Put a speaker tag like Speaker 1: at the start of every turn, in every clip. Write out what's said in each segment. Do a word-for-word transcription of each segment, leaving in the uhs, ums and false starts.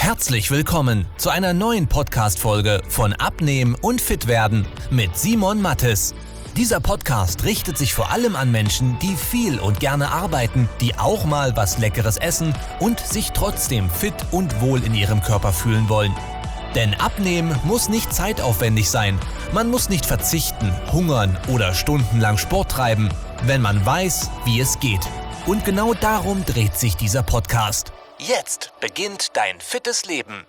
Speaker 1: Herzlich willkommen zu einer neuen Podcast-Folge von Abnehmen und Fitwerden mit Simon Mattes. Dieser Podcast richtet sich vor allem an Menschen, die viel und gerne arbeiten, die auch mal was Leckeres essen und sich trotzdem fit und wohl in ihrem Körper fühlen wollen. Denn Abnehmen muss nicht zeitaufwendig sein. Man muss nicht verzichten, hungern oder stundenlang Sport treiben, wenn man weiß, wie es geht. Und genau darum dreht sich dieser Podcast. Jetzt beginnt dein fittes Leben.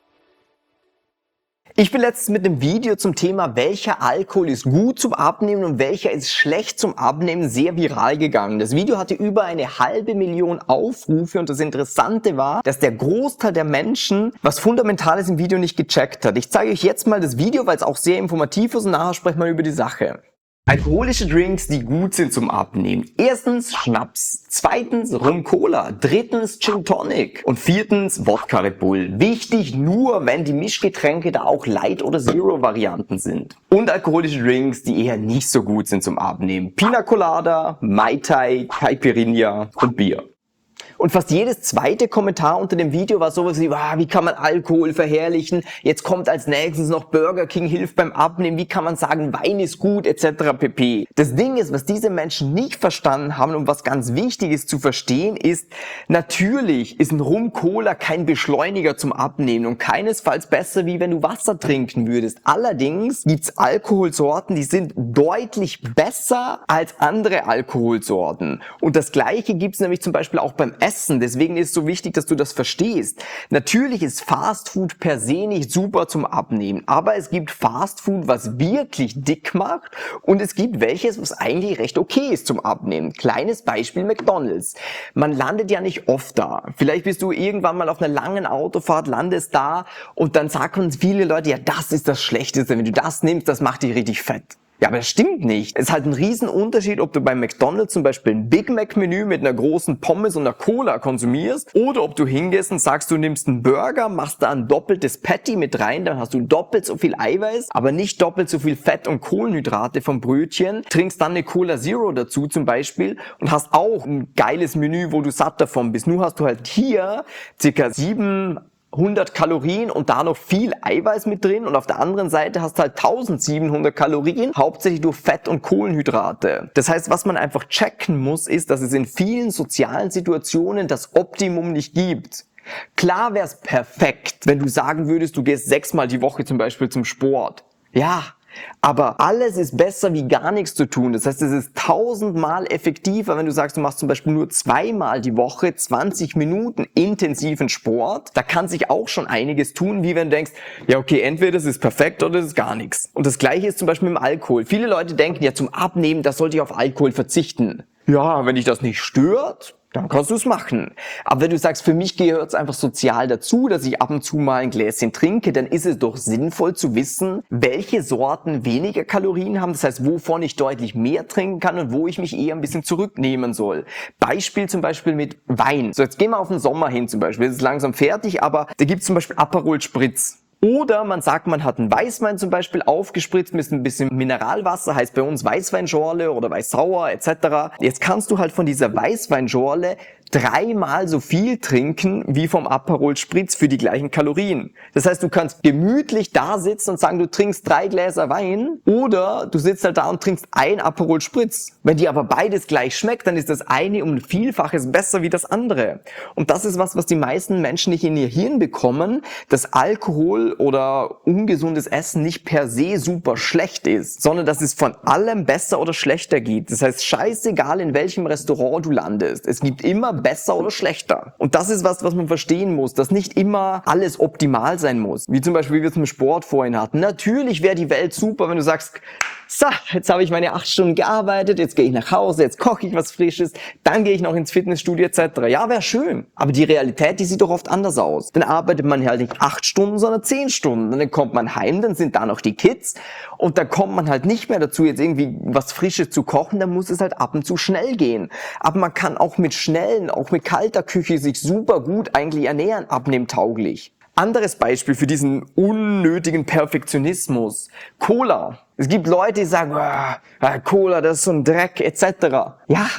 Speaker 2: Ich bin letztens mit einem Video zum Thema, welcher Alkohol ist gut zum Abnehmen und welcher ist schlecht zum Abnehmen, sehr viral gegangen. Das Video hatte über eine halbe Million Aufrufe und das Interessante war, dass der Großteil der Menschen was Fundamentales im Video nicht gecheckt hat. Ich zeige euch jetzt mal das Video, weil es auch sehr informativ ist und nachher sprechen wir über die Sache. Alkoholische Drinks, die gut sind zum Abnehmen. Erstens Schnaps, zweitens Rum Cola, drittens Gin Tonic und viertens Wodka Red Bull. Wichtig nur, wenn die Mischgetränke da auch Light- oder Zero-Varianten sind. Und alkoholische Drinks, die eher nicht so gut sind zum Abnehmen. Pina Colada, Mai Tai, Caipirinha und Bier. Und fast jedes zweite Kommentar unter dem Video war sowas wie, wow, wie kann man Alkohol verherrlichen? Jetzt kommt als nächstes noch Burger King hilft beim Abnehmen. Wie kann man sagen, Wein ist gut, et cetera pp. Das Ding ist, was diese Menschen nicht verstanden haben und was ganz wichtig ist zu verstehen, ist, natürlich ist ein Rum Cola kein Beschleuniger zum Abnehmen und keinesfalls besser, wie wenn du Wasser trinken würdest. Allerdings gibt's Alkoholsorten, die sind deutlich besser als andere Alkoholsorten. Und das Gleiche gibt's nämlich zum Beispiel auch beim Essen. Deswegen ist es so wichtig, dass du das verstehst. Natürlich ist Fast Food per se nicht super zum Abnehmen, aber es gibt Fast Food, was wirklich dick macht und es gibt welches, was eigentlich recht okay ist zum Abnehmen. Kleines Beispiel McDonald's. Man landet ja nicht oft da. Vielleicht bist du irgendwann mal auf einer langen Autofahrt, landest da und dann sagen uns viele Leute, ja, das ist das Schlechteste. Wenn du das nimmst, das macht dich richtig fett. Ja, aber das stimmt nicht. Es ist halt ein Riesenunterschied, ob du beim McDonald's zum Beispiel ein Big Mac Menü mit einer großen Pommes und einer Cola konsumierst oder ob du hingehst und sagst, du nimmst einen Burger, machst da ein doppeltes Patty mit rein, dann hast du doppelt so viel Eiweiß, aber nicht doppelt so viel Fett und Kohlenhydrate vom Brötchen, trinkst dann eine Cola Zero dazu zum Beispiel und hast auch ein geiles Menü, wo du satt davon bist. Nur hast du halt hier circa sieben hundert Kalorien und da noch viel Eiweiß mit drin und auf der anderen Seite hast du halt eintausendsiebenhundert Kalorien, hauptsächlich durch Fett und Kohlenhydrate. Das heißt, was man einfach checken muss, ist, dass es in vielen sozialen Situationen das Optimum nicht gibt. Klar wäre es perfekt, wenn du sagen würdest, du gehst sechsmal die Woche zum Beispiel zum Sport. Ja, aber alles ist besser wie gar nichts zu tun. Das heißt, es ist tausendmal effektiver, wenn du sagst, du machst zum Beispiel nur zweimal die Woche zwanzig Minuten intensiven Sport. Da kann sich auch schon einiges tun, wie wenn du denkst, ja okay, entweder das ist perfekt oder das ist gar nichts. Und das Gleiche ist zum Beispiel mit dem Alkohol. Viele Leute denken, ja zum Abnehmen, da sollte ich auf Alkohol verzichten. Ja, wenn dich das nicht stört, dann kannst du es machen. Aber wenn du sagst, für mich gehört es einfach sozial dazu, dass ich ab und zu mal ein Gläschen trinke, dann ist es doch sinnvoll zu wissen, welche Sorten weniger Kalorien haben. Das heißt, wovon ich deutlich mehr trinken kann und wo ich mich eher ein bisschen zurücknehmen soll. Beispiel zum Beispiel mit Wein. So, jetzt gehen wir auf den Sommer hin zum Beispiel. Es ist langsam fertig, aber da gibt es zum Beispiel Aperol Spritz. Oder man sagt, man hat einen Weißwein zum Beispiel aufgespritzt mit ein bisschen Mineralwasser, heißt bei uns Weißweinschorle oder Weißsauer et cetera. Jetzt kannst du halt von dieser Weißweinschorle dreimal so viel trinken wie vom Aperol Spritz für die gleichen Kalorien. Das heißt, du kannst gemütlich da sitzen und sagen, du trinkst drei Gläser Wein oder du sitzt halt da und trinkst ein Aperol Spritz. Wenn dir aber beides gleich schmeckt, dann ist das eine um ein Vielfaches besser wie das andere. Und das ist was, was die meisten Menschen nicht in ihr Hirn bekommen, dass Alkohol oder ungesundes Essen nicht per se super schlecht ist, sondern dass es von allem besser oder schlechter geht. Das heißt, scheißegal in welchem Restaurant du landest, es gibt immer besser oder schlechter. Und das ist was, was man verstehen muss, dass nicht immer alles optimal sein muss. Wie zum Beispiel, wie wir es im Sport vorhin hatten. Natürlich wäre die Welt super, wenn du sagst, so, jetzt habe ich meine acht Stunden gearbeitet, jetzt gehe ich nach Hause, jetzt koche ich was Frisches, dann gehe ich noch ins Fitnessstudio et cetera. Ja, wäre schön. Aber die Realität, die sieht doch oft anders aus. Dann arbeitet man halt nicht acht Stunden, sondern zehn Stunden. Und dann kommt man heim, dann sind da noch die Kids und dann kommt man halt nicht mehr dazu, jetzt irgendwie was Frisches zu kochen, dann muss es halt ab und zu schnell gehen. Aber man kann auch mit schnellen, auch mit kalter Küche sich super gut eigentlich ernähren, abnehmtauglich. Anderes Beispiel für diesen unnötigen Perfektionismus. Cola. Es gibt Leute, die sagen, ah, Cola, das ist so ein Dreck et cetera. Ja,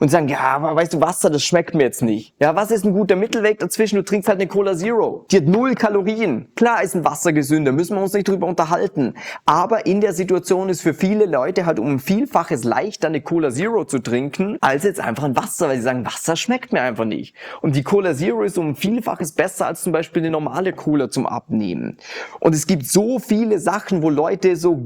Speaker 2: und sagen, ja, aber weißt du, Wasser, das schmeckt mir jetzt nicht. Ja, was ist ein guter Mittelweg dazwischen? Du trinkst halt eine Cola Zero. Die hat null Kalorien. Klar ist ein Wasser gesünder, müssen wir uns nicht drüber unterhalten. Aber in der Situation ist für viele Leute halt um ein Vielfaches leichter, eine Cola Zero zu trinken, als jetzt einfach ein Wasser, weil sie sagen, Wasser schmeckt mir einfach nicht. Und die Cola Zero ist um ein Vielfaches besser als zum Beispiel eine normale Cola zum Abnehmen. Und es gibt so viele Sachen, wo Leute so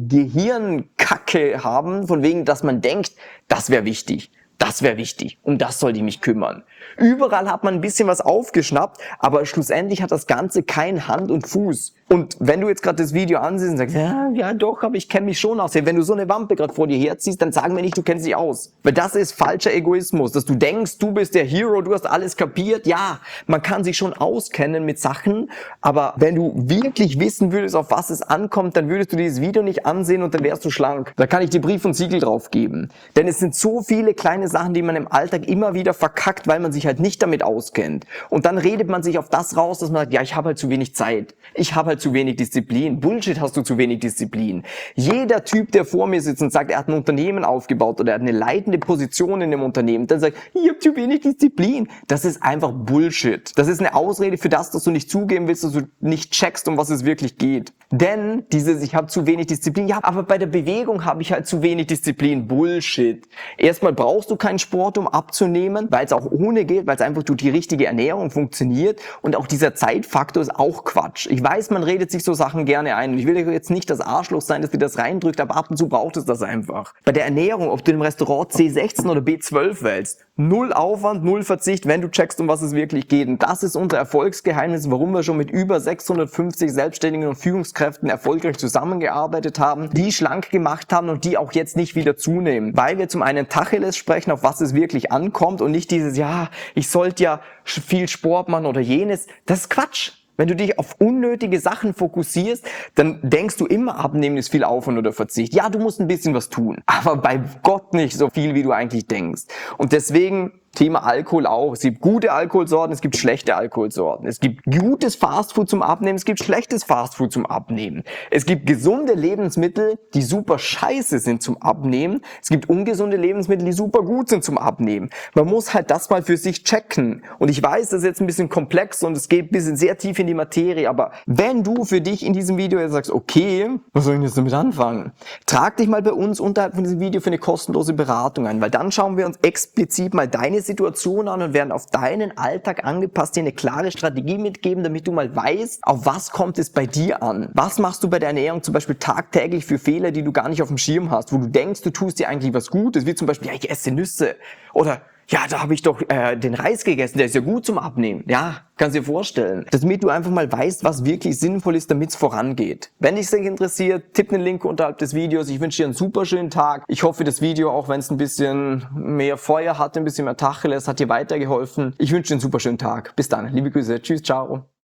Speaker 2: Gehirnkacke haben, von wegen, dass man denkt, das wäre wichtig. Das wäre wichtig. Um das soll die mich kümmern. Überall hat man ein bisschen was aufgeschnappt, aber schlussendlich hat das Ganze kein Hand und Fuß. Und wenn du jetzt gerade das Video ansiehst und sagst, ja, ja doch, aber ich kenne mich schon aus. Wenn du so eine Wampe gerade vor dir herziehst, dann sagen wir nicht, du kennst dich aus. Weil das ist falscher Egoismus, dass du denkst, du bist der Hero, du hast alles kapiert. Ja, man kann sich schon auskennen mit Sachen, aber wenn du wirklich wissen würdest, auf was es ankommt, dann würdest du dieses Video nicht ansehen und dann wärst du schlank. Da kann ich dir Brief und Siegel drauf geben. Denn es sind so viele kleine Sachen, die man im Alltag immer wieder verkackt, weil man sich halt nicht damit auskennt. Und dann redet man sich auf das raus, dass man sagt, ja, ich habe halt zu wenig Zeit. Ich habe halt zu wenig Disziplin. Bullshit, hast du zu wenig Disziplin. Jeder Typ, der vor mir sitzt und sagt, er hat ein Unternehmen aufgebaut oder er hat eine leitende Position in dem Unternehmen, dann sagt, ich habe zu wenig Disziplin. Das ist einfach Bullshit. Das ist eine Ausrede für das, dass du nicht zugeben willst, dass du nicht checkst, um was es wirklich geht. Denn dieses, ich habe zu wenig Disziplin, ja, aber bei der Bewegung habe ich halt zu wenig Disziplin. Bullshit. Erstmal brauchst du keinen Sport, um abzunehmen, weil es auch ohne geht, weil es einfach durch die richtige Ernährung funktioniert und auch dieser Zeitfaktor ist auch Quatsch. Ich weiß, man redet sich so Sachen gerne ein und ich will jetzt nicht das Arschloch sein, dass dir das reindrückt, aber ab und zu braucht es das einfach. Bei der Ernährung, ob du im Restaurant C sechzehn oder B zwölf wählst, null Aufwand, null Verzicht, wenn du checkst, um was es wirklich geht. Und das ist unser Erfolgsgeheimnis, warum wir schon mit über sechshundertfünfzig Selbstständigen und Führungskräften erfolgreich zusammengearbeitet haben, die schlank gemacht haben und die auch jetzt nicht wieder zunehmen. Weil wir zum einen Tacheles sprechen, auf was es wirklich ankommt und nicht dieses, ja, ich sollte ja viel Sport machen oder jenes. Das ist Quatsch. Wenn du dich auf unnötige Sachen fokussierst, dann denkst du immer, Abnehmen ist viel Aufwand oder Verzicht. Ja, du musst ein bisschen was tun, aber bei Gott nicht so viel, wie du eigentlich denkst. Und deswegen Thema Alkohol auch. Es gibt gute Alkoholsorten, es gibt schlechte Alkoholsorten. Es gibt gutes Fastfood zum Abnehmen, es gibt schlechtes Fastfood zum Abnehmen. Es gibt gesunde Lebensmittel, die super scheiße sind zum Abnehmen. Es gibt ungesunde Lebensmittel, die super gut sind zum Abnehmen. Man muss halt das mal für sich checken. Und ich weiß, das ist jetzt ein bisschen komplex und es geht ein bisschen sehr tief in die Materie, aber wenn du für dich in diesem Video jetzt sagst, okay, was soll ich jetzt damit anfangen? Trag dich mal bei uns unterhalb von diesem Video für eine kostenlose Beratung ein, weil dann schauen wir uns explizit mal deine Situation an und werden auf deinen Alltag angepasst dir eine klare Strategie mitgeben, damit du mal weißt, auf was kommt es bei dir an. Was machst du bei der Ernährung zum Beispiel tagtäglich für Fehler, die du gar nicht auf dem Schirm hast, wo du denkst, du tust dir eigentlich was Gutes, wie zum Beispiel, ja, ich esse Nüsse oder ja, da habe ich doch äh, den Reis gegessen, der ist ja gut zum Abnehmen. Ja, kannst dir vorstellen. Damit du einfach mal weißt, was wirklich sinnvoll ist, damit es vorangeht. Wenn dich das interessiert, tipp einen Link unterhalb des Videos. Ich wünsche dir einen super schönen Tag. Ich hoffe, das Video, auch wenn es ein bisschen mehr Feuer hatte, ein bisschen mehr Tacheles, hat dir weitergeholfen. Ich wünsche dir einen super schönen Tag. Bis dann. Liebe Grüße. Tschüss, ciao.